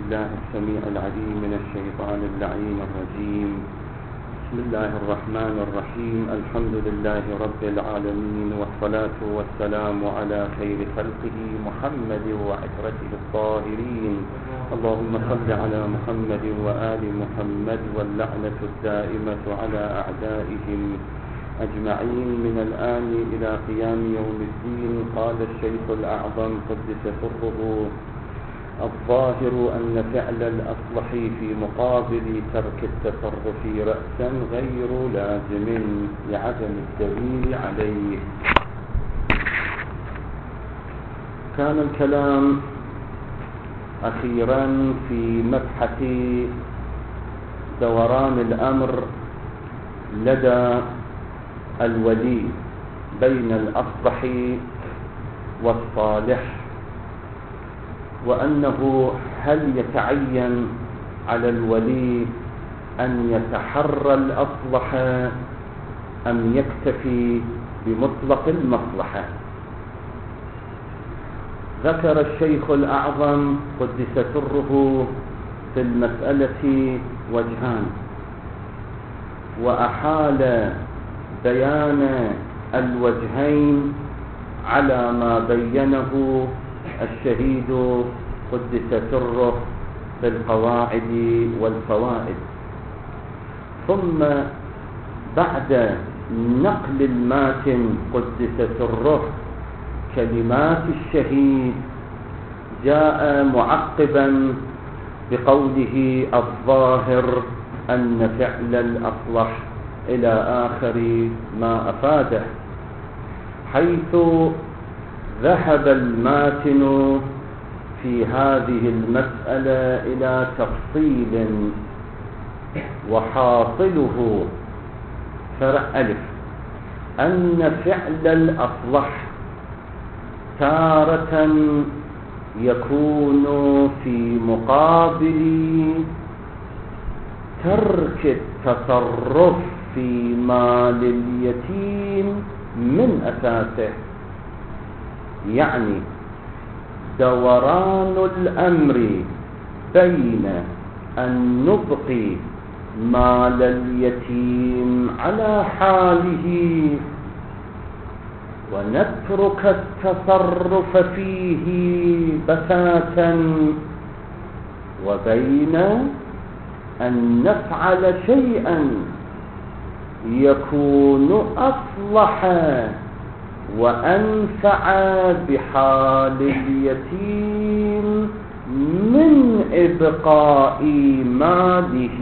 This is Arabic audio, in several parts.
بالله السميع العليم من الشيطان اللعين الرجيم. بسم الله الرحمن الرحيم. الحمد لله رب العالمين، والصلاة والسلام على خير خلقه محمد وعترته الطاهرين. اللهم صل على محمد وآل محمد، واللعنة الدائمة على أعدائهم أجمعين من الآن إلى قيام يوم الدين. قال الشيخ الأعظم قدس سره: الظاهر أن فعل الأصلح في مقابل ترك التصرف رأسا غير لازم لعدم الدليل عليه. كان الكلام أخيرا في مبحث دوران الأمر لدى الولي بين الأصلح والصالح، وأنه هل يتعين على الولي أن يتحرى الأصلح أم يكتفي بمطلق المصلحة. ذكر الشيخ الأعظم قدس سره في المسألة وجهان، وأحال بيان الوجهين على ما بينه الشهيد قدس سره في القواعد والفوائد. ثم بعد نقل الماتن قدس سره كلمات الشهيد جاء معقبا بقوله: الظاهر أن فعل الأصلح إلى آخر ما أفاده، حيث ذهب الماتن في هذه المسألة إلى تفصيل، وحاصله فرع ألف أن فعل الأصلح تارة يكون في مقابل ترك التصرف في مال اليتيم من أساسه. يعني دوران الأمر بين أن نبقي مال اليتيم على حاله ونترك التصرف فيه بتاتا، وبين أن نفعل شيئا يكون أصلح وأنفع بحال اليتيم من إبقاء ماله.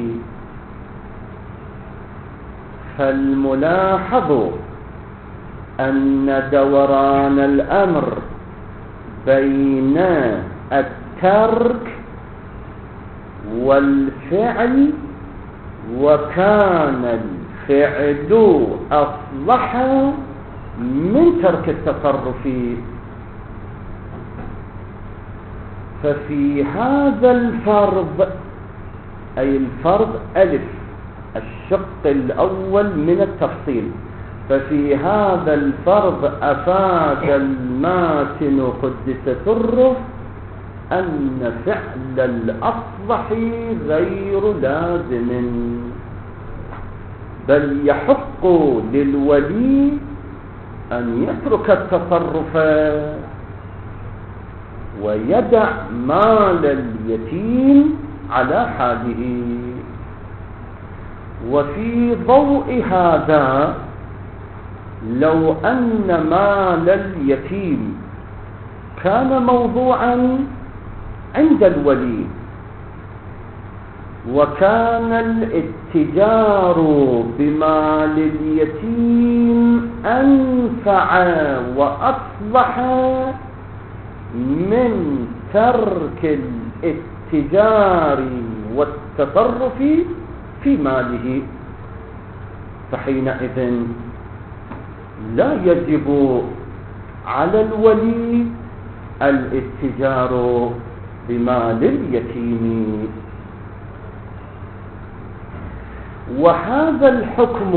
فالملاحظ أن دوران الأمر بين الترك والفعل، وكان الفعل أصلح من ترك التصرف. ففي هذا الفرض، أي الفرض ألف الشق الأول من التفصيل، ففي هذا الفرض أفاد الماتن قدس سره أن فعل الأصلح غير لازم، بل يحق للولي أن يترك التصرف ويدع مال اليتيم على حاله. وفي ضوء هذا، لو أن مال اليتيم كان موضوعا عند الولي، وكان الاتجار بمال اليتيم أنفع وأصلح من ترك الاتجار والتصرف في ماله، فحينئذ لا يجب على الولي الاتجار بمال اليتيم. وهذا الحكم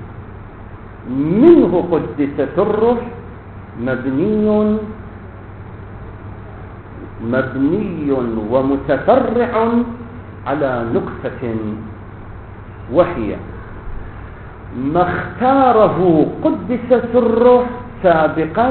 منه قدس سره مبني مبني ومتفرع على نقطة، وهي ما اختاره قدس سره سابقا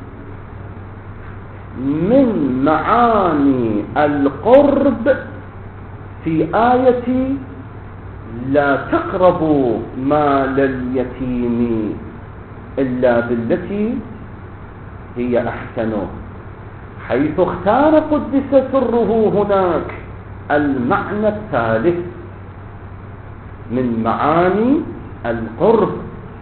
من معاني القرب في آية لا تقربوا مال اليتيم إلا بالتي هي أحسن، حيث اختار قدس سره هناك المعنى الثالث من معاني القرب،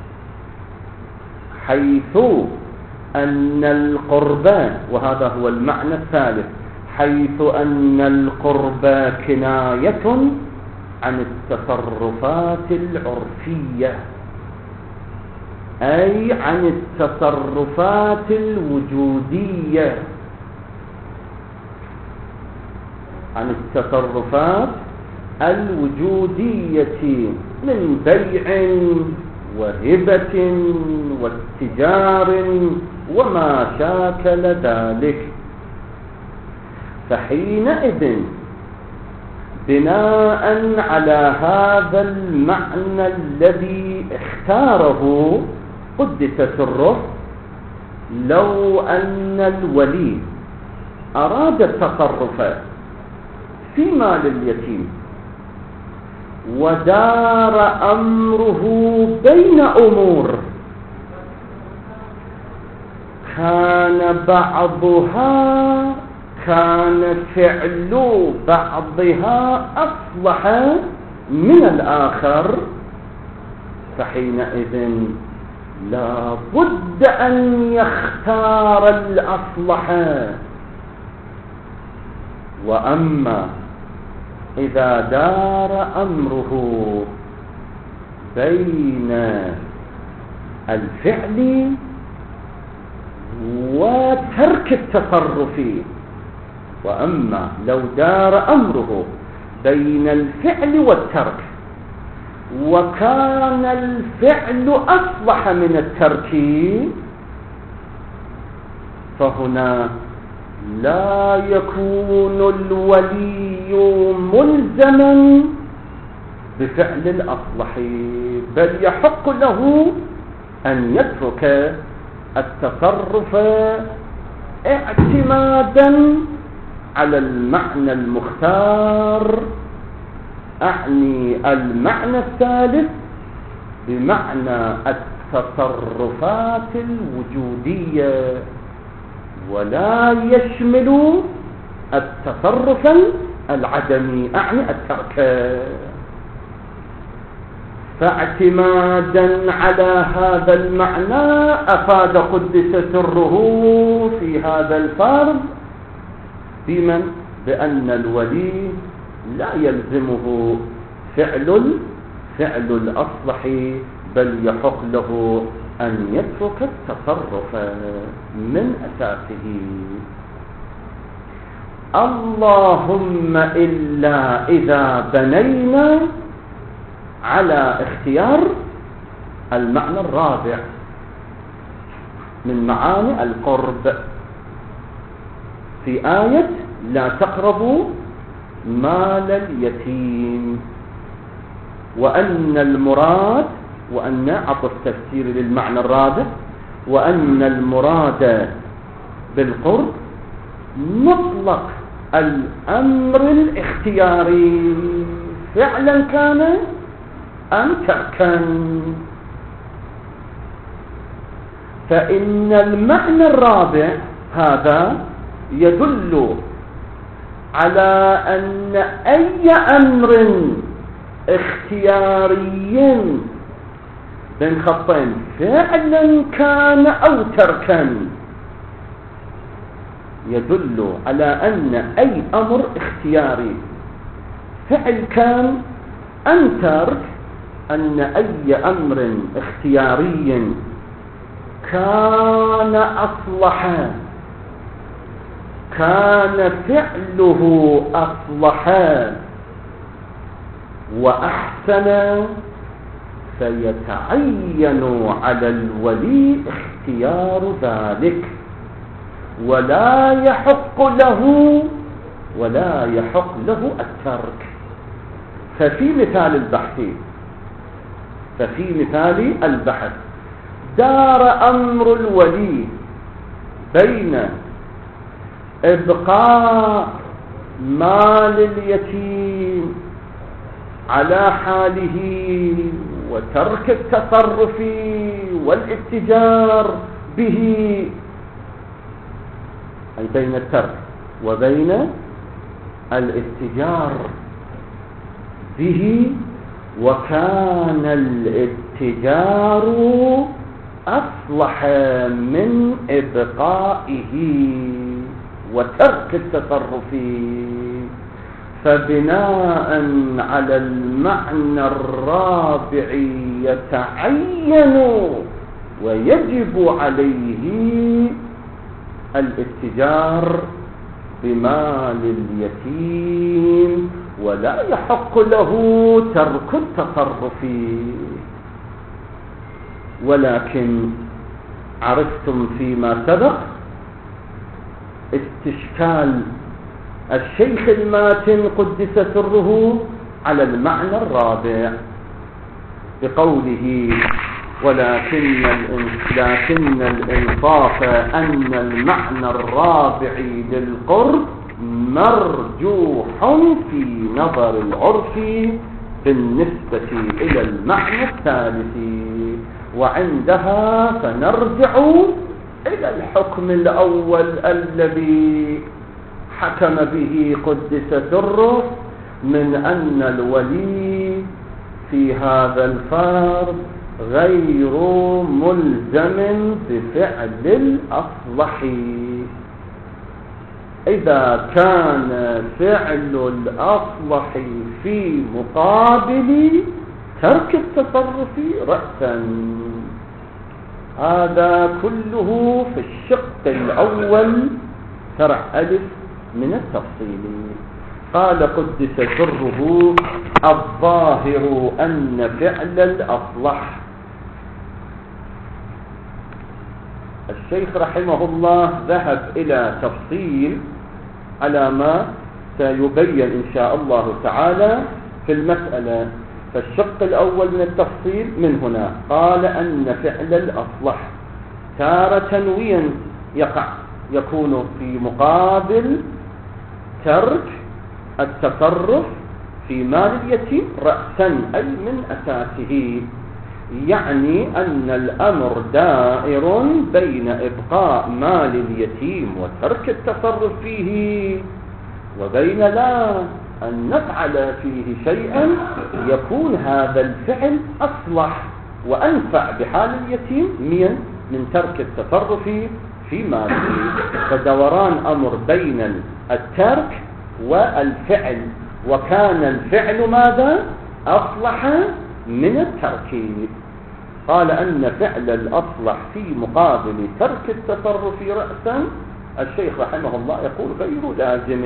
حيث أن القرب، وهذا هو المعنى الثالث، حيث أن القرب كناية عن التصرفات العرفية، أي عن التصرفات الوجودية، عن التصرفات الوجودية من بيع وهبة واتجار وما شاكل ذلك. فحينئذ بناء على هذا المعنى الذي اختاره قدس سره، لو أن الولي أراد التصرف في مال اليتيم ودار أمره بين أمور كان فعل بعضها أصلح من الآخر، فحينئذ لا بد أن يختار الأصلح. وأما إذا دار أمره بين الفعل وترك التصرف، وأما لو دار أمره بين الفعل والترك وكان الفعل أصلح من الترك، فهنا لا يكون الولي ملزما بفعل الأصلح، بل يحق له أن يترك التصرف اعتمادا على المعنى المختار، أعني المعنى الثالث بمعنى التصرفات الوجودية، ولا يشمل التصرف العدمي، أعني الترك. فاعتمادا على هذا المعنى أفاد قدس سره في هذا الفرض بمن؟ بأن الولي لا يلزمه فعل الأصلح، بل يحق له أن يترك التصرف من أساسه. اللهم إلا إذا بنينا على اختيار المعنى الرابع من معاني القرب في آية لا تقربوا مال اليتيم، وأن المراد، وأن عطف تفسير للمعنى الرابع، وأن المراد بالقرب مطلق الأمر الاختياري فعلا كان أم تركا. فإن المعنى الرابع هذا يدل على أن أي أمر اختياري بين خطين فعلا كان أو تركا، يدل على أن أي أمر اختياري فعل كان أم ترك، أن أي أمر اختياري كان أصلحا، كان فعله أصلحا وأحسن، فيتعين على الولي اختيار ذلك. ولا يحق له الترك. ففي مثال البحث دار أمر الولي بين إبقاء مال اليتيم على حاله وترك التصرف والاتجار به، أي بين الترك وبين الاتجار به، وكان الاتجار أصلح من إبقائه وترك التصرف. فبناء على المعنى الرابع يتعين ويجب عليه الاتجار بمال اليتيم، ولا يحق له ترك التصرف. ولكن عرفتم فيما سبق استشكال الشيخ الماتن قدس سره على المعنى الرابع بقوله: لكن الإنصاف أن المعنى الرابع للقرب مرجوح في نظر العرف بالنسبة إلى المعنى الثالث، وعندها فنرجع إلى الحكم الأول الذي حكم به قدس سره من أن الولي في هذا الفرض غير ملزم بفعل الأصلح. إذا كان فعل الأصلح في مقابل ترك التصرف رأسا، هذا كله في الشق الأول فرع ألف من التفصيل. قال قدس سره: الظاهر أن فعل الأصلح. الشيخ رحمه الله ذهب إلى تفصيل على ما سيبين إن شاء الله تعالى في المسألة. فالشق الأول من التفصيل من هنا قال أن فعل الأصلح تارة يكون في مقابل ترك التصرف في مال اليتيم رأسا، أي من أساسه، يعني أن الأمر دائر بين إبقاء مال اليتيم وترك التصرف فيه، وبين لا أن نفعل فيه شيئا يكون هذا الفعل أصلح وأنفع بحال اليتيم من ترك التصرف في ماله. فدوران أمر بين الترك والفعل، وكان الفعل ماذا؟ أصلح من الترك. قال أن فعل الأصلح في مقابل ترك التصرف رأسا، الشيخ رحمه الله يقول غير لازم،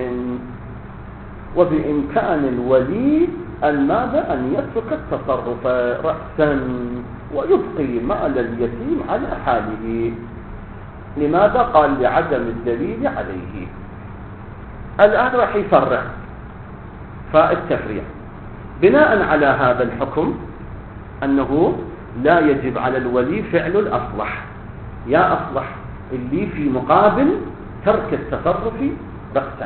وبإمكان الولي ماذا؟ أن يترك التصرف رأسا ويبقي مال اليتيم على حاله. لماذا؟ قال لعدم الدليل عليه. الآن راح يفرع فالتفريع بناء على هذا الحكم أنه لا يجب على الولي فعل الأصلح، يا أصلح اللي في مقابل ترك التصرف رأسا.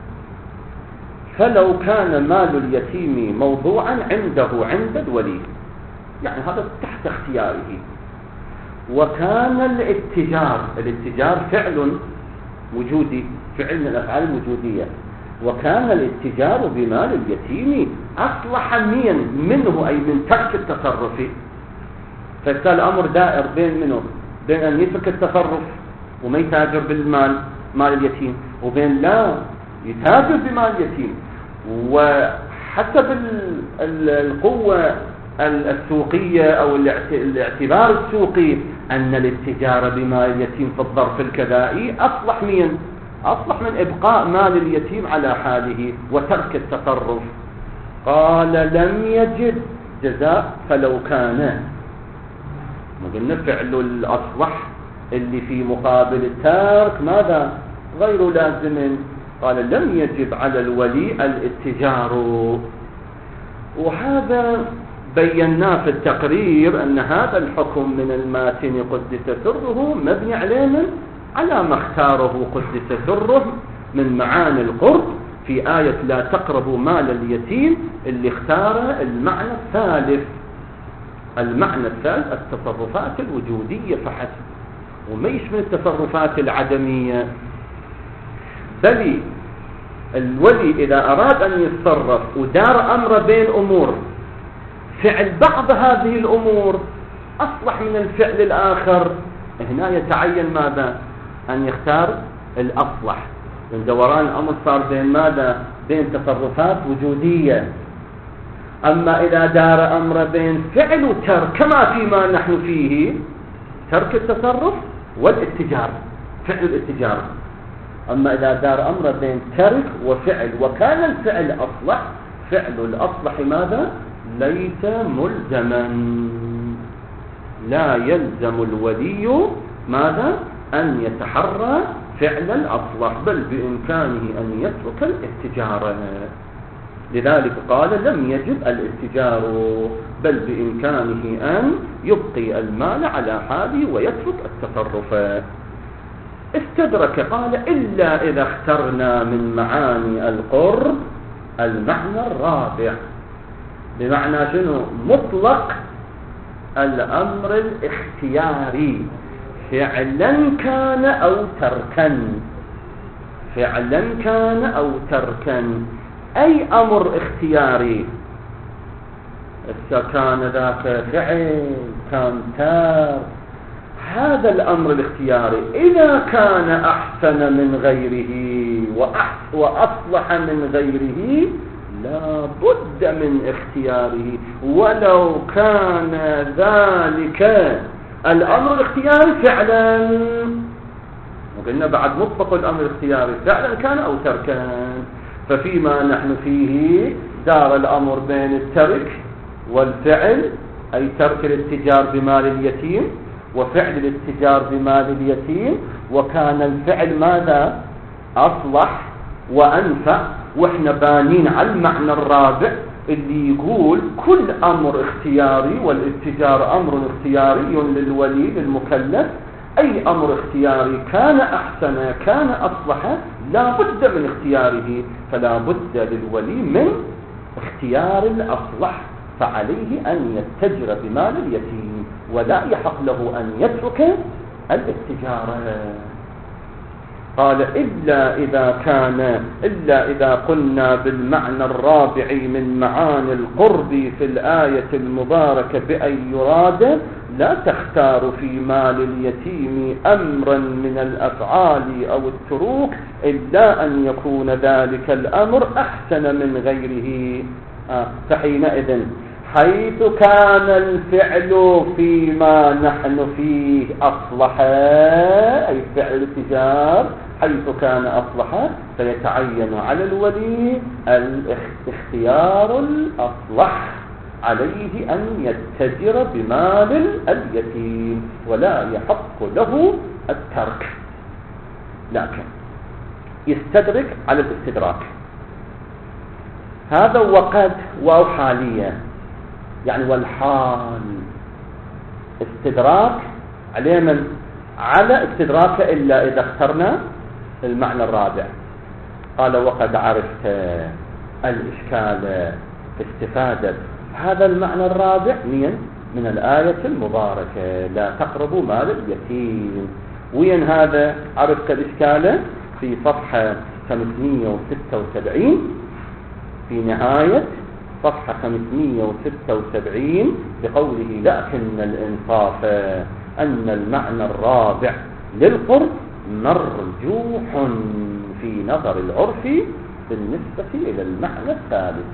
فلو كان مال اليتيم موضوعا عند الولي، يعني هذا تحت اختياره، وكان الاتجار فعل وجودي، فعل من الأفعال الوجودية، وكان الاتجار بمال اليتيم أصلح منه أي من ترك التصرف. فكان الأمر دائر بين أن يترك التصرف وما يتاجر بالمال مال اليتيم، وبين لا يتاجر بمال اليتيم. وحسب القوة السوقية أو الاعتبار السوقي أن الاتجار بمال اليتيم في الظرف الكذائي أصلح من إبقاء مال اليتيم على حاله وترك التصرف. قال لم يجد جزاء. فلو كان ما قلنا فعل الأصلح اللي في مقابل الترك ماذا؟ غير لازم. قال لم يجب على الولي الاتجار. وهذا بيناه في التقرير أن هذا الحكم من الماتن قدس سره مبني على ما اختاره قدس سره من معاني القرب في آية لا تقربوا مال اليتيم، اللي اختار المعنى الثالث. المعنى الثالث التصرفات الوجودية فحسب، وميش من التصرفات العدمية. بل الولي إذا أراد أن يتصرف ودار أمر بين أمور، فعل بعض هذه الأمور أصلح من الفعل الآخر، هنا يتعين ماذا؟ أن يختار الأصلح. من دوران الأمر صار بين ماذا؟ بين تصرفات وجودية. أما إذا دار أمر بين فعل وترك كما فيما نحن فيه، ترك التصرف والاتجار، فعل الاتجار. أما إذا دار أمر بين ترك وفعل وكان الفعل أصلح، فعل الأصلح ماذا؟ ليس ملزما. لا يلزم الولي ماذا؟ أن يتحرى فعل الأصلح، بل بإمكانه أن يترك الاتجار. لذلك قال لم يجب الاتجار، بل بإمكانه أن يبقي المال على حاله ويترك التصرف. استدرك قال إلا إذا اخترنا من معاني القرب المعنى الرابع. بمعنى شنو؟ مطلق الأمر الاختياري، فعلا كان أو تركا، فعلا كان أو تركا. أي أمر اختياري، إذا كان ذاك فعل كان ترك، هذا الأمر الاختياري إذا كان أحسن من غيره وأصلح من غيره لا بد من اختياره، ولو كان ذلك الأمر الاختياري فعلا. وقلنا بعد مطلق الأمر الاختياري فعلا كان أو تركا. ففيما نحن فيه دار الأمر بين الترك والفعل، أي ترك الاتجار بمال اليتيم وفعل الاتجار بمال اليتيم، وكان الفعل ماذا؟ أصلح وأنفع. وإحنا بانين على المعنى الرابع اللي يقول كل أمر اختياري، والاتجار أمر اختياري للولي للمكلف. أي أمر اختياري كان أحسن كان أصلح لا بد من اختياره، فلا بد للولي من اختيار الأصلح، فعليه أن يتجر بمال اليتيم ولا يحق له أن يترك الاتجار. قال إلا إذا قلنا بالمعنى الرابع من معاني القرب في الآية المباركة بأن يراد لا تختار في مال اليتيم أمرا من الأفعال أو التروك إلا أن يكون ذلك الأمر أحسن من غيره. فحينئذ حيث كان الفعل فيما نحن فيه أصلح، أي فعل الاتجار حيث كان أصلح، فيتعين على الولي الاختيار الأصلح، عليه أن يتجر بمال اليتيم ولا يحق له الترك، لكن يستدرك على الاستدراك. هذا وقد واو حالية، يعني والحال استدراك عليه من على استدراك إلا إذا اخترنا المعنى الرابع. قال وقد عرفت الإشكال في استفادة هذا المعنى الرابع من الآية المباركة لا تقربوا مال اليتيم. وين هذا عرفت الإشكال؟ في صفحة 576 في نهاية صفحة 576 بقوله لكن الإنصاف أن المعنى الرابع للقرب مرجوح في نظر العرف بالنسبة إلى المعنى الثالث.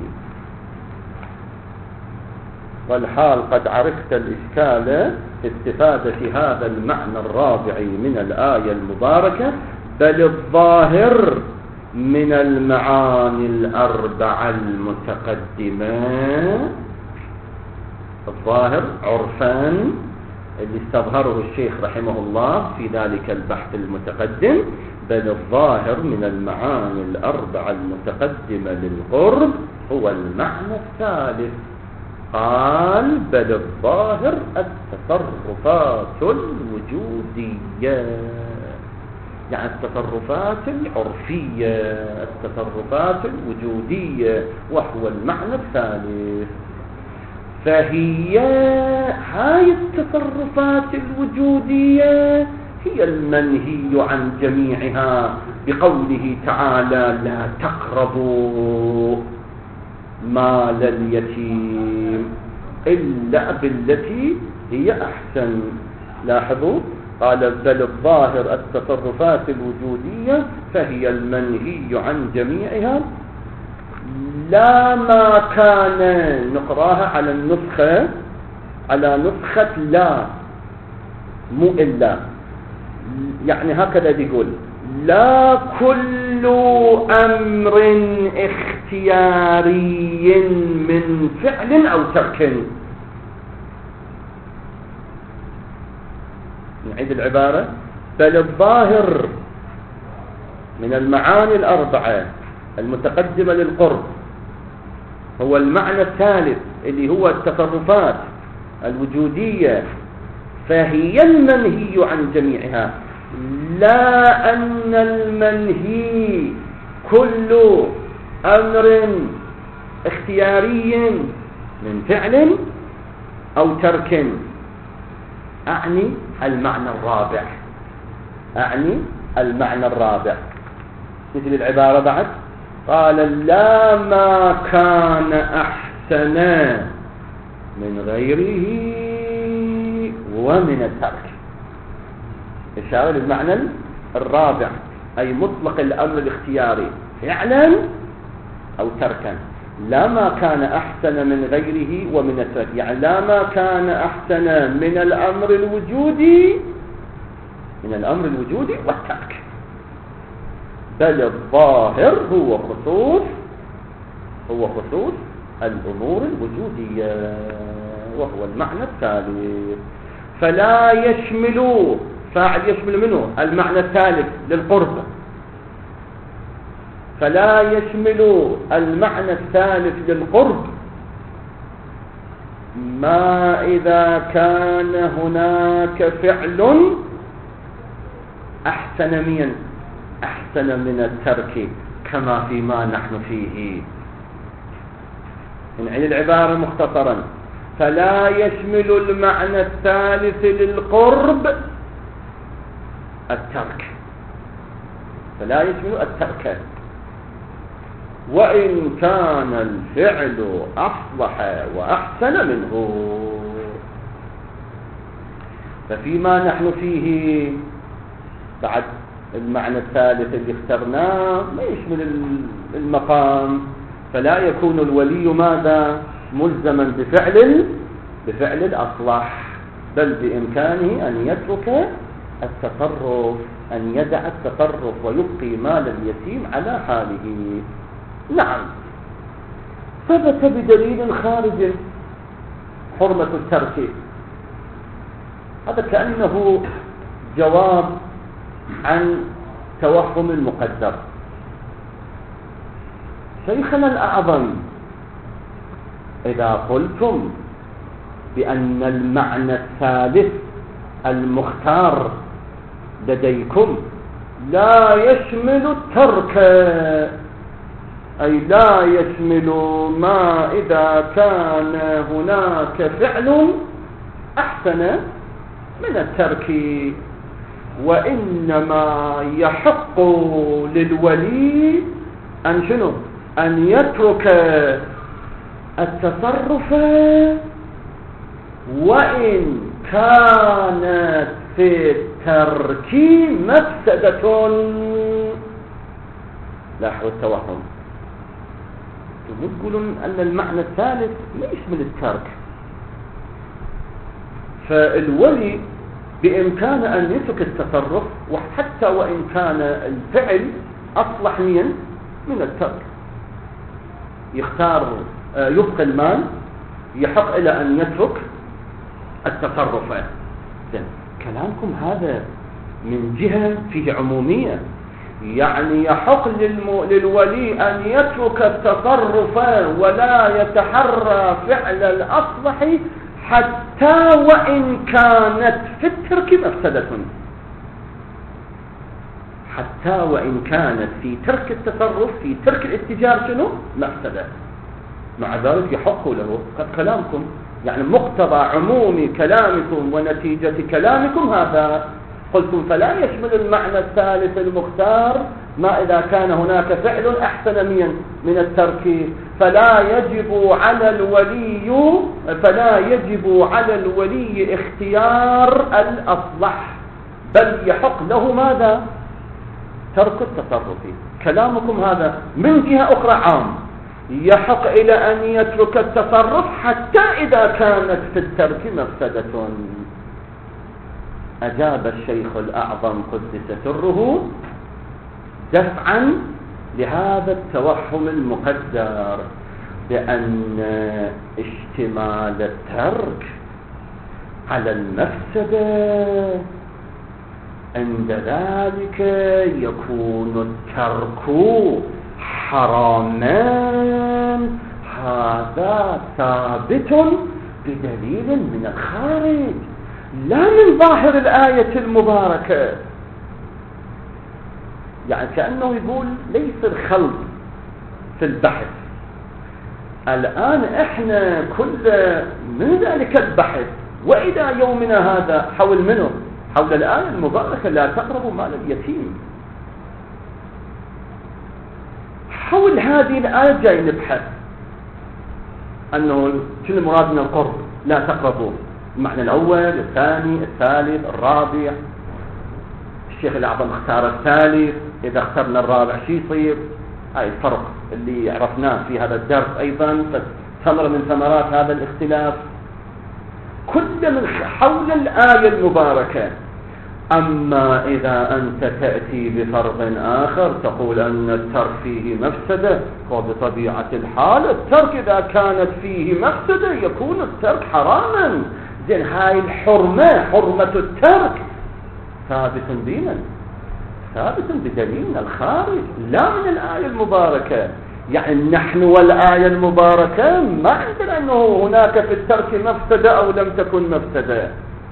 والحال قد عرفت الإشكال في استفادة هذا المعنى الرابع من الآية المباركة، بل الظاهر من المعاني الأربعة المتقدمة، الظاهر عرفا اللي استظهره الشيخ رحمه الله في ذلك البحث المتقدم. بل الظاهر من المعاني الأربعة المتقدمة للقرب هو المعنى الثالث. قال بل الظاهر التصرفات الوجودية، يعني التصرفات العرفية، التصرفات الوجودية، وهو المعنى الثالث. فهي هاي التصرفات الوجودية هي المنهي عن جميعها بقوله تعالى لا تقربوا مال اليتيم إلا بالتي هي أحسن. لاحظوا قال بل الظاهر التصرفات الوجودية فهي المنهي عن جميعها لا ما كان. نقراها على النسخة، على نسخة لا مو إلا، يعني هكذا يقول لا كل أمر اختياري من فعل أو ترك. نعيد العبارة. بل الظاهر من المعاني الأربعة المتقدمة للقرب هو المعنى الثالث اللي هو التصرفات الوجودية، فهي المنهي عن جميعها. لا أن المنهي كل أمر اختياري من فعل أو ترك. أعني المعنى الرابع، أعني المعنى الرابع. مثل العبارة بعد قال لا ما كان أحسن من غيره ومن الترك. إشارة للمعنى الرابع، أي مطلق الأمر الاختياري فعلا أو تركا. لا ما كان أحسن من غيره ومن الترك، يعني لا ما كان أحسن من الأمر الوجودي، من الأمر الوجودي والترك. بل الظاهر هو خصوص الأمور الوجودية، وهو المعنى الثالث. فلا يشمل، فاعل يشمل منه المعنى الثالث للقرب، فلا يشمل المعنى الثالث للقرب ما إذا كان هناك فعل أحسن من الترك كما فيما نحن فيه. نعيد العبارة مختصرا. فلا يشمل المعنى الثالث للقرب الترك، فلا يشمل الترك وإن كان الفعل أصلح وأحسن منه. ففيما نحن فيه بعد المعنى الثالث اللي اخترناه ما يشمل المقام، فلا يكون الولي ماذا ملزما بفعل الأصلح، بل بإمكانه أن يترك التصرف، أن يدع التصرف ويبقي مال اليتيم على حاله. نعم، ثبت بدليل خارج حرمة الترك. هذا كأنه جواب عن توهم المقدر. شيخنا الأعظم، إذا قلتم بأن المعنى الثالث المختار لديكم لا يشمل الترك، أي لا يشمل ما إذا كان هناك فعل أحسن من الترك، وإنما يحق للولي أن شنو؟ أن يترك التصرف وإن كانت في الترك مفسدة. لاحظوا التوهم، تقولون أن المعنى الثالث لا يشمل الترك، فالولي بإمكانه أن يترك التصرف وحتى وإن كان الفعل أصلح من الترك. يختار يبقي المال، يحق إلى أن يترك التصرف كلامكم هذا من جهة فيه عمومية، يعني يحق للولي أن يترك التصرف ولا يتحرى فعل الأصلح حتى وإن كانت في الترك مفسدة، حتى وإن كانت في ترك التصرف في ترك الاتجار شنو مفسدة، مع ذلك يحق له. قد كلامكم يعني مقتضى عموم كلامكم ونتيجة كلامكم هذا. قلتم فلا يشمل المعنى الثالث المختار ما إذا كان هناك فعل أحسن من الترك، فلا يجب على الولي اختيار الأصلح، بل يحق له ماذا؟ ترك التصرف. كلامكم هذا من جهة أخرى عام، يحق إلى أن يترك التصرف حتى إذا كانت في الترك مفسدة. أجاب الشيخ الأعظم قدس سره دفعا لهذا التوهم المقدر بأن اشتمال الترك على المفسدة عند ذلك يكون الترك حراما، هذا ثابت بدليل من الخارج لا من ظاهر الآية المباركة. يعني كأنه يقول ليس الخلط في البحث. الآن احنا كل من ذلك البحث وإلى يومنا هذا حول منه؟ حول الآية المباركة لا تقربوا مال اليتيم. حول هذه الآية جاي نبحث أنه شنو المراد من القرب، لا تقربوا، المعنى الأول الثاني الثالث الرابع. الشيخ الأعظم اختار الثالث، إذا اخترنا الرابع شو يصير؟ هاي الفرق اللي عرفناه في هذا الدرس أيضا، ثمرة من ثمرات هذا الاختلاف كل من حول الآية المباركة. أما إذا أنت تأتي بفرق آخر تقول أن الترك فيه مفسدة، وبطبيعة الحال الترك إذا كانت فيه مفسدة يكون الترك حراما. زين هاي الحرمة، حرمة الترك ثابت بنا، ثابت بدليل من الخارج لا من الآية المباركة. يعني نحن والآية المباركة ما عندنا أنه هناك في الترك مفسدة أو لم تكن مفسدة.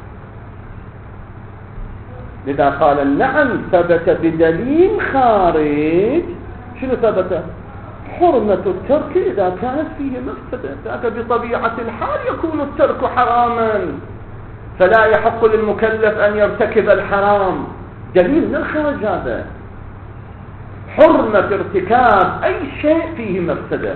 لذا قال نعم ثبت بدليل خارج. شنو ثبت؟ حرمة الترك إذا كانت فيه مفسدة، ذاك بطبيعة الحال يكون الترك حراما، فلا يحق للمكلف أن يرتكب الحرام. دليل من الخارج هذا، حرمة ارتكاب أي شيء فيه مفسدة.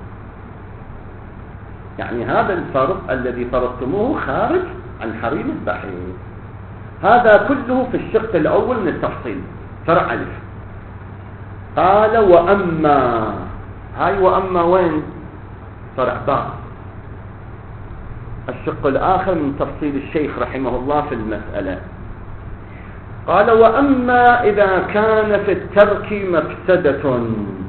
يعني هذا الفرق الذي فرضتموه خارج عن حريم البحث. هذا كله في الشق الأول من التفصيل، فرع ألف. قال وأما، هاي وأما وين؟ فرع باء، الشق الآخر من تفصيل الشيخ رحمه الله في المسألة. قال وأما إذا كان في الترك مفسدة،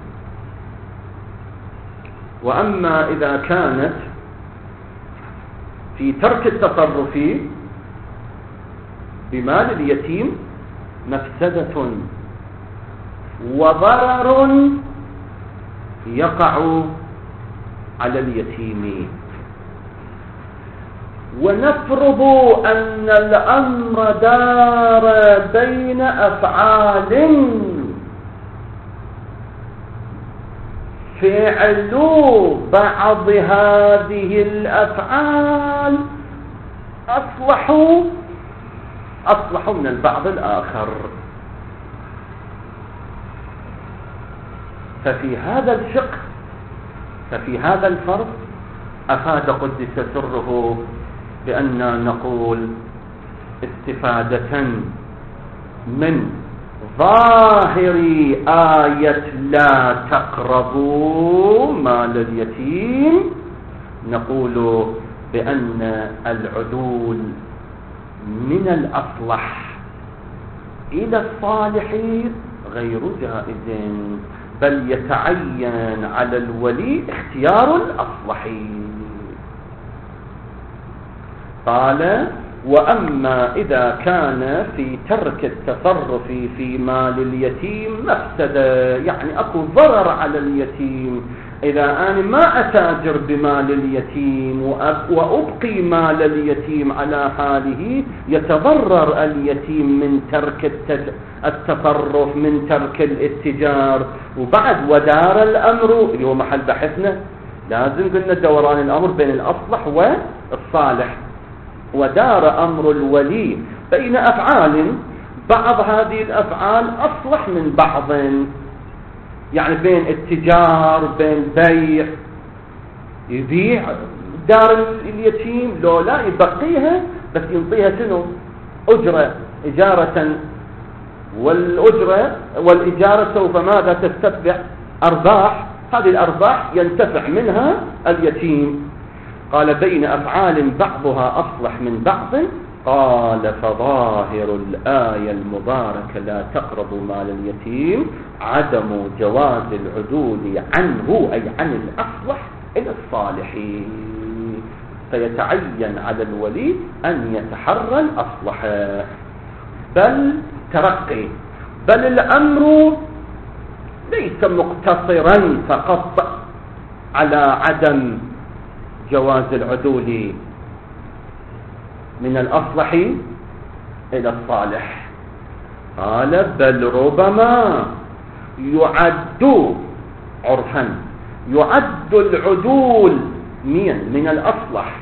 وأما إذا كانت في ترك التصرف بمال اليتيم مفسدة وضرر يقع على اليتيم، ونفرض أن الأمر دار بين أفعال، فعل بعض هذه الأفعال أصلح من البعض الآخر. ففي هذا الشق، ففي هذا الفرق أفاد قدس سره بأن نقول استفادة من ظاهر آية لا تقربوا مال اليتيم، نقول بأن العدول من الأصلح إلى الصالح غير جائز، بل يتعين على الولي اختيار الأصلح. قال وأما إذا كان في ترك التصرف في مال اليتيم مفسدة، يعني أكو ضرر على اليتيم، إذا أنا ما أتاجر بمال اليتيم وأبقي مال اليتيم على حاله، يتضرر اليتيم من ترك التصرف، من ترك الاتجار. وبعد ودار الأمر اللي هو محل بحثنا، لازم قلنا دوران الأمر بين الأصلح والصالح. ودار أمر الولي بين أفعال، بعض هذه الأفعال أصلح من بعض، يعني بين اتجار، بين بيع، يبيع دار اليتيم لو لا يبقيها بس ينطيها شنو؟ أجرة، إجارة، والإجارة سوف ماذا تستتبع؟ أرباح، هذه الأرباح ينتفع منها اليتيم. قال بين أفعال بعضها أصلح من بعض، قال فظاهر الآية المباركة لا تقربوا مال اليتيم عدم جواز العدول عنه، أي عن الأصلح إلى الصالح، فيتعين على الولي أن يتحرى الأصلح، بل ترقي، بل الأمر ليس مقتصرا فقط على عدم جواز العدول من الأصلح إلى الصالح. قال بل ربما يعد عرفا، يعد العدول من الأصلح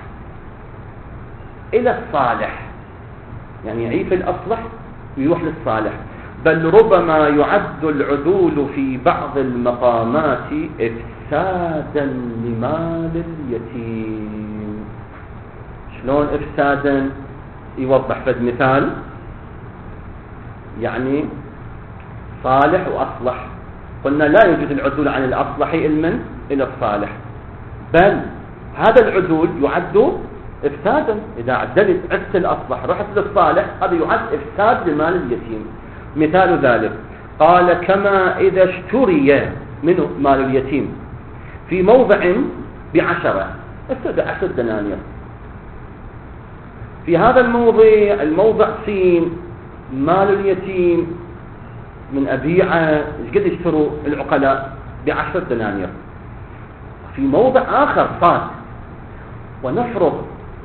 إلى الصالح، يعني يعيف الأصلح ويروح للصالح. بل ربما يعد العدول في بعض المقامات إفسادا لمال اليتيم. شلون إفسادا؟ يوضح فد مثال، يعني صالح وأصلح، قلنا لا يوجد العدول عن الأصلح إلى الصالح، بل هذا العدول يعد إفسادا. إذا عدلت عدت الأصلح رحت للصالح، هذا يعد إفساد لمال اليتيم. مثال ذلك قال كما إذا اشتري منه مال اليتيم في موضع ب10 دنانير، في هذا الموضع سين مال اليتيم من أبيعه، ايش قد يشتروا العقلاء؟ ب10 دنانير. في موضع آخر صاد، ونفرض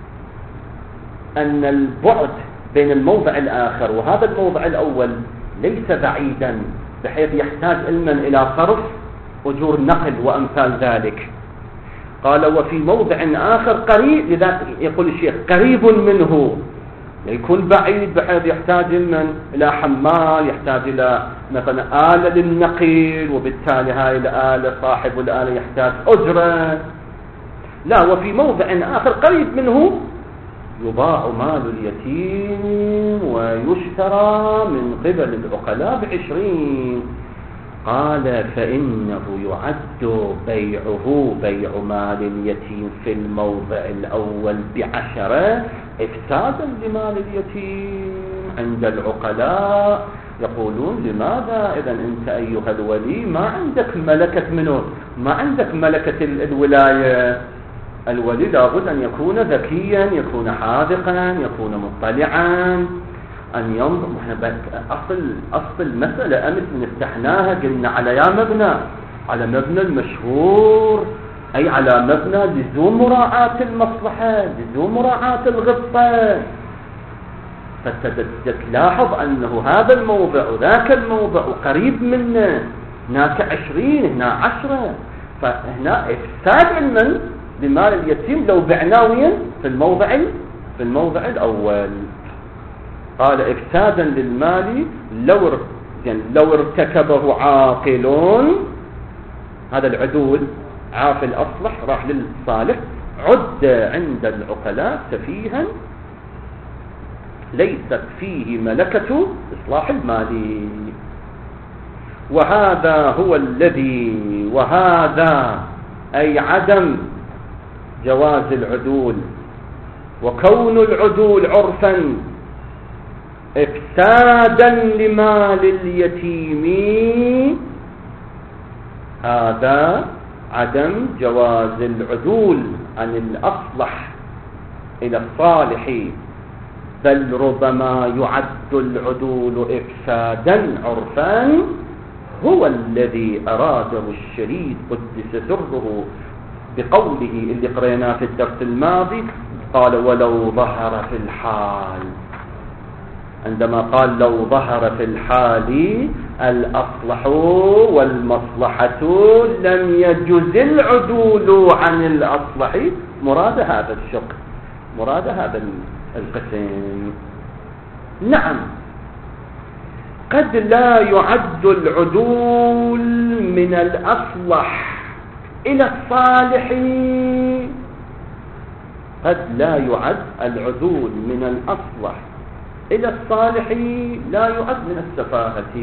أن البعد بين الموضع الآخر وهذا الموضع الأول ليس بعيدا بحيث يحتاج علما إلى صرف أجور نقل وأمثال ذلك. قال وفي موضع آخر قريب، لذلك يقول الشيخ قريب منه، يكون بعيد بحيث يحتاج علما إلى حمال، يحتاج إلى مثلا آلة للنقل، وبالتالي هاي الآلة صاحب الآلة يحتاج أجرة. لا، وفي موضع آخر قريب منه يباع مال اليتيم ويشترى من قبل العقلاء ب20. قال فإنه يعد بيعه، بيع مال اليتيم في الموضع الأول ب10 إفسادا لمال اليتيم عند العقلاء. يقولون لماذا إذا أنت أيها الولي ما عندك ملكة منه، ما عندك ملكة الولاية؟ الولي لابد أن يكون ذكيا، يكون حاذقا، يكون مطلعا، أن ينظر. أصل المسألة أمس من افتحناها قلنا على على مبنى المشهور، أي على مبنى لزوم مراعاة المصلحة، لزوم مراعاة الغبطة. فتلاحظ أنه هذا الموضع وذاك الموضع قريب منه، هناك 20 هنا 10، فهنا إفساد من بمال اليتيم لو بعناويا في الموضع الأول. قال إفسادا للمال لو ارتكبه عاقل، هذا العدول عاف الأصلح راح للصالح، عد عند العقلاء سفيها ليست فيه ملكة إصلاح المال. وهذا أي عدم جواز العدول وكون العدول عرفا إفسادا لمال اليتيم، هذا عدم جواز العدول عن الأصلح إلى الصالح بل ربما يعد العدول إفسادا عرفا، هو الذي أراده الشريف قدس سره بقوله اللي قريناه في الدرس الماضي، قال ولو ظهر في الحال. عندما قال لو ظهر في الحال الأصلح والمصلحة لم يجز العدول عن الأصلح، مراد هذا الشق، مراد هذا القسم. نعم، قد لا يعد العدول من الأصلح إلى الصالح، قد لا يعد العدول من الأصلح إلى الصالح، لا يعد من السفاهة.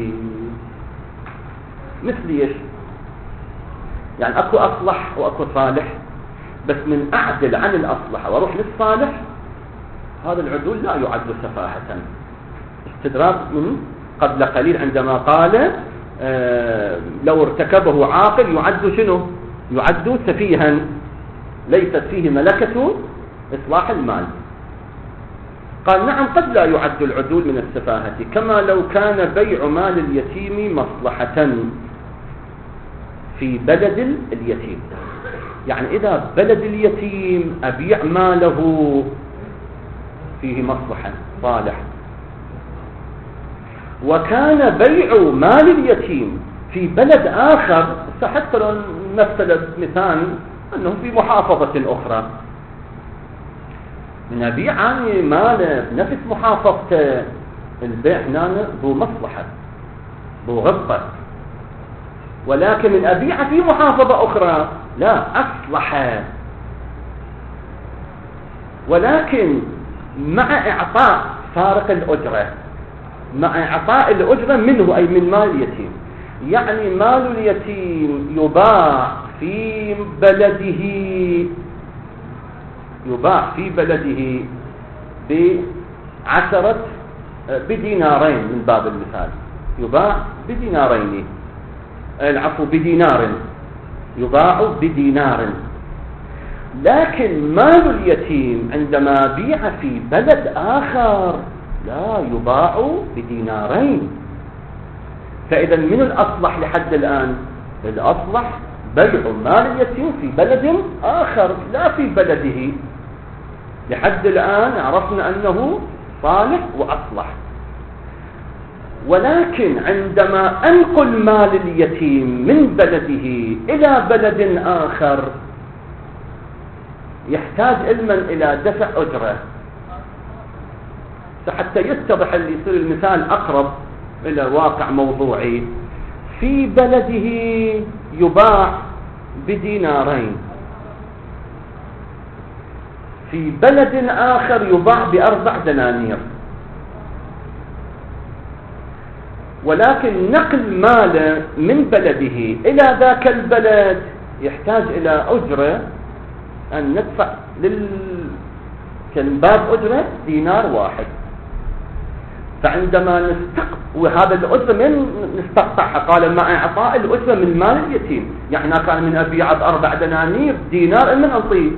مثل ايش؟ يعني اكو أصلح واكو صالح، بس من أعدل عن الأصلح واروح للصالح، هذا العدول لا يعد سفاهة. استدراك من قبل قليل عندما قال لو ارتكبه عاقل يعد شنو؟ يعد سفيها، ليست فيه ملكة إصلاح المال. قال نعم قد لا يعد العدول من السفاهة، كما لو كان بيع مال اليتيم مصلحة في بلد اليتيم. يعني إذا بلد اليتيم أبيع ماله فيه مصلحة صالح، وكان بيع مال اليتيم في بلد آخر، حتى لو نفترض مثال أنه في محافظة أخرى، نبيع عن مال نفس محافظة، البيع هنا ذو مصلحة ذو غبة، ولكن من أبيع في محافظة أخرى لا أصلح، ولكن مع إعطاء فارق الأجرة، مع إعطاء الأجرة منه أي من مال اليتيم. يعني مال اليتيم يباع في بلده، يباع في بلده بدينارين من باب المثال، يباع بدينارين، العفو بدينار، يباع بدينار. لكن مال اليتيم عندما بيع في بلد آخر لا يباع بدينارين. فإذا من الأصلح لحد الآن؟ الأصلح بيع مال اليتيم في بلد آخر لا في بلده. لحد الآن عرفنا أنه صالح وأصلح. ولكن عندما أنقل مال اليتيم من بلده إلى بلد آخر يحتاج علما إلى دفع أجرة، حتى يتضح اللي يصير المثال أقرب إلى واقع موضوعي. في بلده يباع بدينارين، في بلد آخر يباع ب4 دنانير، ولكن نقل ماله من بلده إلى ذاك البلد يحتاج إلى أجرة، أن ندفع باب أجرة دينار واحد. فعندما وهذا الأجرة من نستقطعها؟ قال مع إعطاء الأجرة من مال اليتيم. يعني كان من أبيع ب4 دنانير دينار، من أعطيه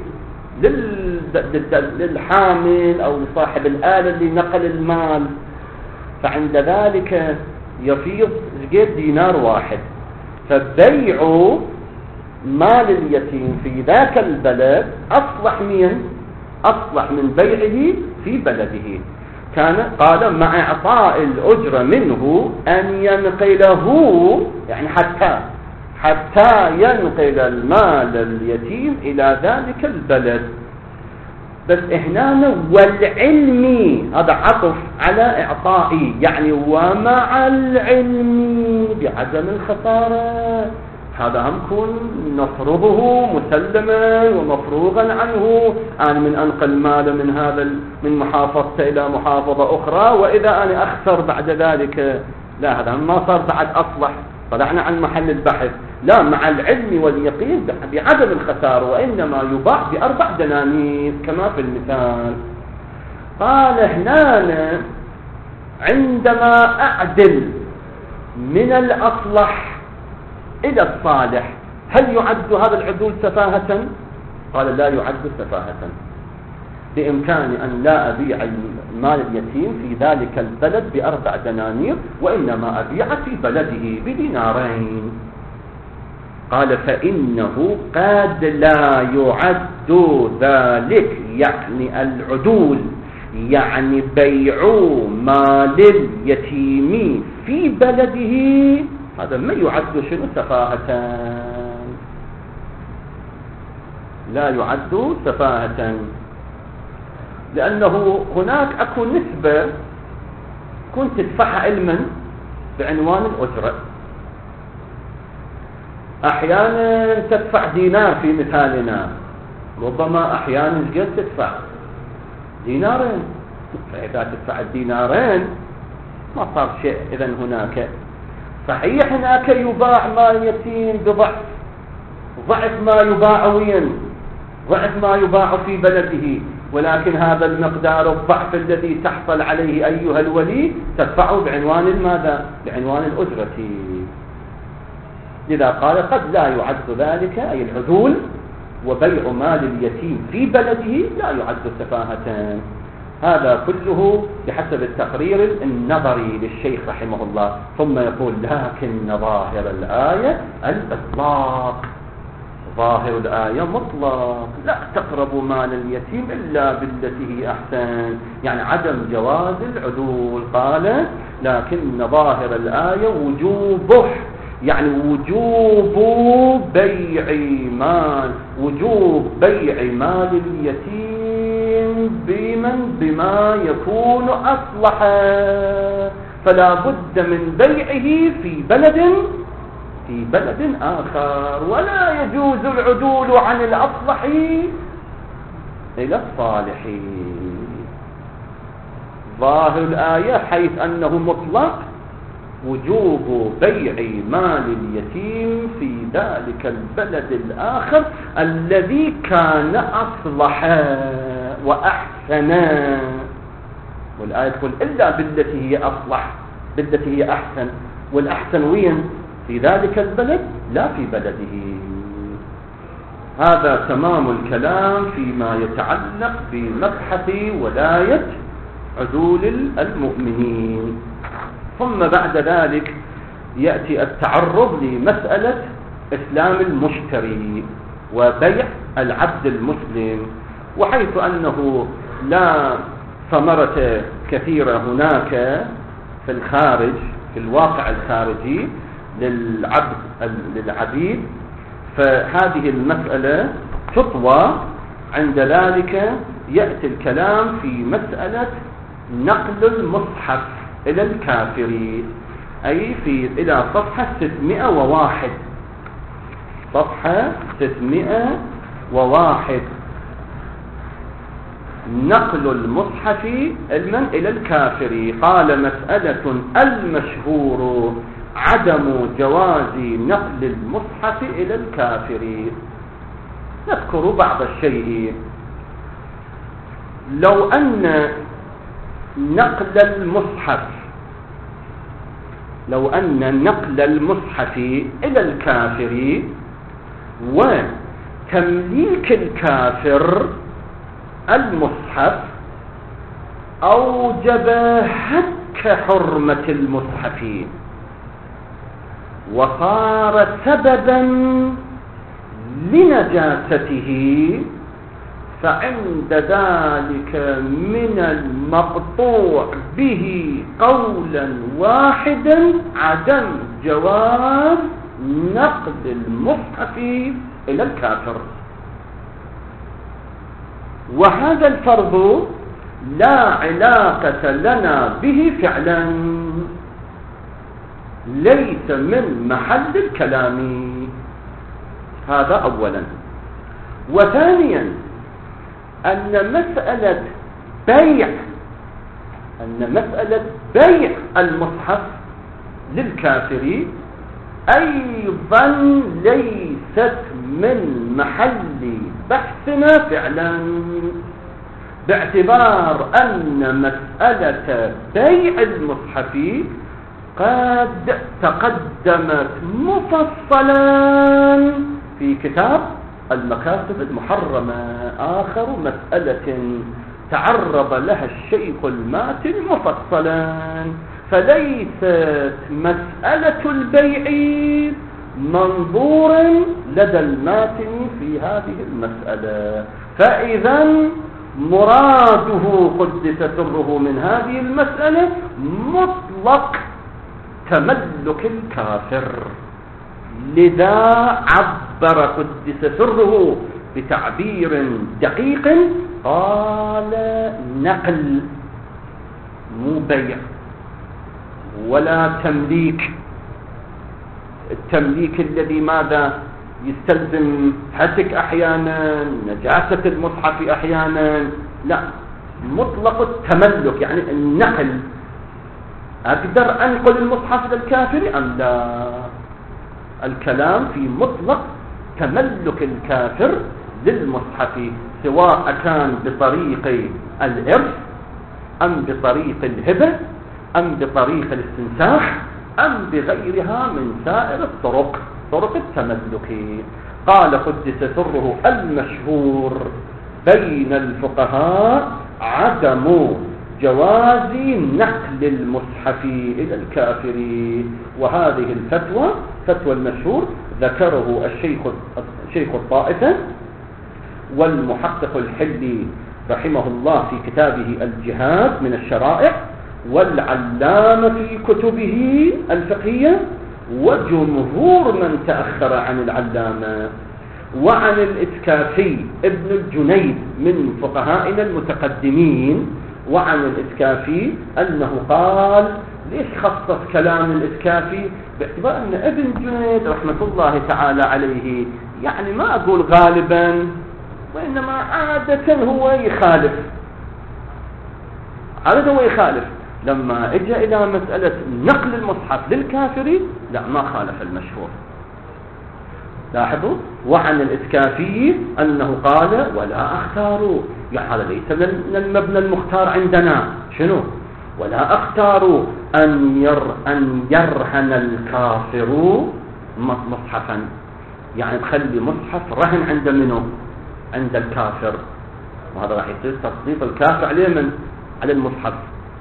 للحامل أو لصاحب الآلة اللي نقل المال. فعند ذلك يفيض دينار واحد. فبيع مال اليتيم في ذاك البلد أصلح من بيعه في بلده. قال مع إعطاء الأجرة منه أن ينقله، يعني حتى ينقل المال اليتيم إلى ذلك البلد. بس هنا والعلم، هذا عطف على إعطائي، يعني ومع العلم بعدم الخسارة. هذا هم كن نفرضه مسلما ومفروغا عنه. أنا من أنقل مال من محافظة إلى محافظة أخرى، وإذا أنا أخسر بعد ذلك، لا، هذا ما صار بعد أصلح، طلعنا عن محل البحث. لا، مع العلم واليقين بعدم الخسارة، وإنما يباع ب4 دنانير كما في المثال. قال هنا عندما أعدل من الأصلح إلى الصالح، هل يعد هذا العدول سفاهة؟ قال لا يعد سفاهة. بإمكاني أن لا أبيع مال اليتيم في ذلك البلد ب4 دنانير، وإنما أبيع في بلده ب2 دينار. قال فإنه قد لا يعد ذلك، يعني العدول، يعني بيع مال اليتيم في بلده، هذا ما يعد شنو؟ سفاهة، لا يعد سفاهة، لأنه هناك أكو نسبة كنت تدفعها علما بعنوان الأجرة. أحيانا تدفع دينار في مثالنا، ربما أحيانا قد تدفع 2 دينار، فإذا تدفع 2 دينار ما صار شيء. إذن هناك صحيح هناك يباع مال يتيم ضعف ما يباع وين، ضعف ما يباع في بلده، ولكن هذا المقدار الضعف الذي تحصل عليه أيها الولي تدفعه بعنوان ماذا؟ بعنوان الأجرة. لذا قال قد لا يعد ذلك، أي العدول وبيع مال اليتيم في بلده لا يعد سفاهة. هذا كله بحسب التقرير النظري للشيخ رحمه الله. ثم يقول لكن ظاهر الآية الإطلاق، ظاهر الآية مطلق، لا تقربوا مال اليتيم إلا بالتي هي أحسن، يعني عدم جواز العدول. قال لكن ظاهر الآية وجوبه، يعني وجوب بيع مال اليتيم بما يكون أصلحا، فلا بد من بيعه في بلد آخر، ولا يجوز العدول عن الأصلح إلى الصالح. ظاهر الآية حيث أنه مطلق وجوب بيع مال اليتيم في ذلك البلد الآخر الذي كان أصلحا وأحسنا، والآية تقول إلا بالتي هي أصلح، بالتي هي أحسن، والأحسن وين؟ في ذلك البلد لا في بلده. هذا تمام الكلام فيما يتعلق بمبحث ولاية عدول المؤمنين. ثم بعد ذلك يأتي التعرض لمسألة إسلام المشتري وبيع العبد المسلم، وحيث أنه لا ثمرة كثيرة هناك في الخارج، في الواقع الخارجي للعبيد، فهذه المسألة تطوى. عند ذلك يأتي الكلام في مسألة نقل المصحف إلى الكافرين، أي إلى صفحة 601، صفحة 601، نقل المصحف إلى الكافرين. قال مسألة المشهور عدم جواز نقل المصحف إلى الكافرين. نذكر بعض الشيء. لو أن نقل المصحف إلى الكافر وتمليك الكافر المصحف أوجب هتك حرمة المصحف، وصار سببا لنجاسته، فعند ذلك من المقطوع به قولا واحدا عدم جواز نقل المصحف إلى الكافر. وهذا الفرض لا علاقة لنا به فعلا، ليس من محل الكلام. هذا أولا. وثانيا أن مسألة بيع المصحف للكافر أيضا ليست من محل بحثنا فعلا، باعتبار أن مسألة بيع المصحف قد تقدمت مفصلا في كتاب المكاسب المحرمة. آخر مسألة تعرض لها الشيخ الماتن مفصلا، فليست مسألة البيع منظورا لدى الماتن في هذه المسألة، فإذا مراده قدس سره من هذه المسألة مطلق تملك الكافر. لذا عبر قدس سره بتعبير دقيق، قال نقل مو بيع ولا تمليك. التمليك الذي ماذا يستلزم هتك أحيانا، نجاسة المصحف أحيانا، لا، مطلق التملك يعني النقل. أقدر أنقل المصحف للكافر أم لا؟ الكلام في مطلق تملك الكافر للمصحف، سواء كان بطريق الإرث أم بطريق الهبة أم بطريق الاستنساخ أم بغيرها من سائر الطرق، طرق التملك. قال قدس سره المشهور بين الفقهاء عدم جواز نقل المصحف إلى الكافر، وهذه الفتوى فتوى المشهور ذكره الشيخ الطائفة والمحقق الحلي رحمه الله في كتابه الجهاد من الشرائع، والعلامة في كتبه الفقهية، وجمهور من تأخر عن العلامة، وعن الإسكافي ابن الجنيد من فقهائنا المتقدمين، وعن الإسكافي أنه قال، ليش خصص كلام الإسكافي؟ باعتبار أن ابن الجنيد رحمة الله تعالى عليه يعني ما أقول غالبا وإنما عادة هو يخالف. لما اجى إلى مسألة نقل المصحف للكافر لا، ما خالف المشهور. لاحظوا. وعن الإسكافي أنه قال ولا أختار، يعني هذا ليس من المبنى المختار عندنا. شنو؟ ولا أختار أن يرهن الكافر مصحفا، يعني تخلي مصحف رهن عند منه؟ عند الكافر. وهذا راح يصير تسليط الكافر عليه على المصحف.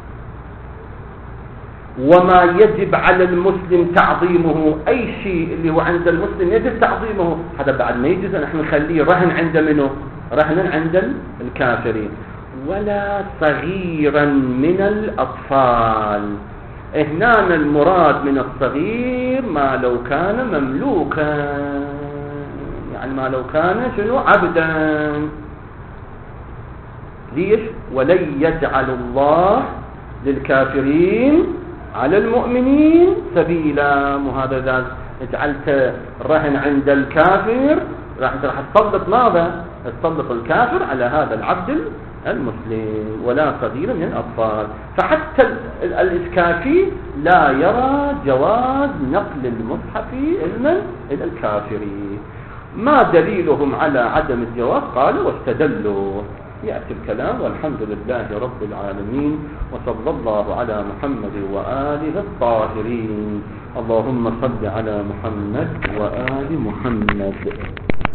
وما يجب على المسلم تعظيمه، أي شيء اللي هو عند المسلم يجب تعظيمه، هذا بعد ما يجوز أن احنا نخليه رهن عند منه؟ رهنا عند الكافرين. ولا صغيرا من الأطفال، هنا المراد من الصغير ما لو كان مملوكا، يعني ما لو كان شنو؟ عبدا. ليش؟ ولن يجعل الله للكافرين على المؤمنين سبيلا. وهذا جعلت رهن عند الكافر، راح تسلط ماذا؟ تسلط الكافر على هذا العبد المسلم. ولا صغير من الأطفال. فحتى الإسكافي لا يرى جواز نقل المصحف إلى الكافر. ما دليلهم على عدم الجواز؟ قال واستدلوا. يأتي الكلام. والحمد لله رب العالمين، وصلى الله على محمد وآله الطاهرين. اللهم صل على محمد وآل محمد.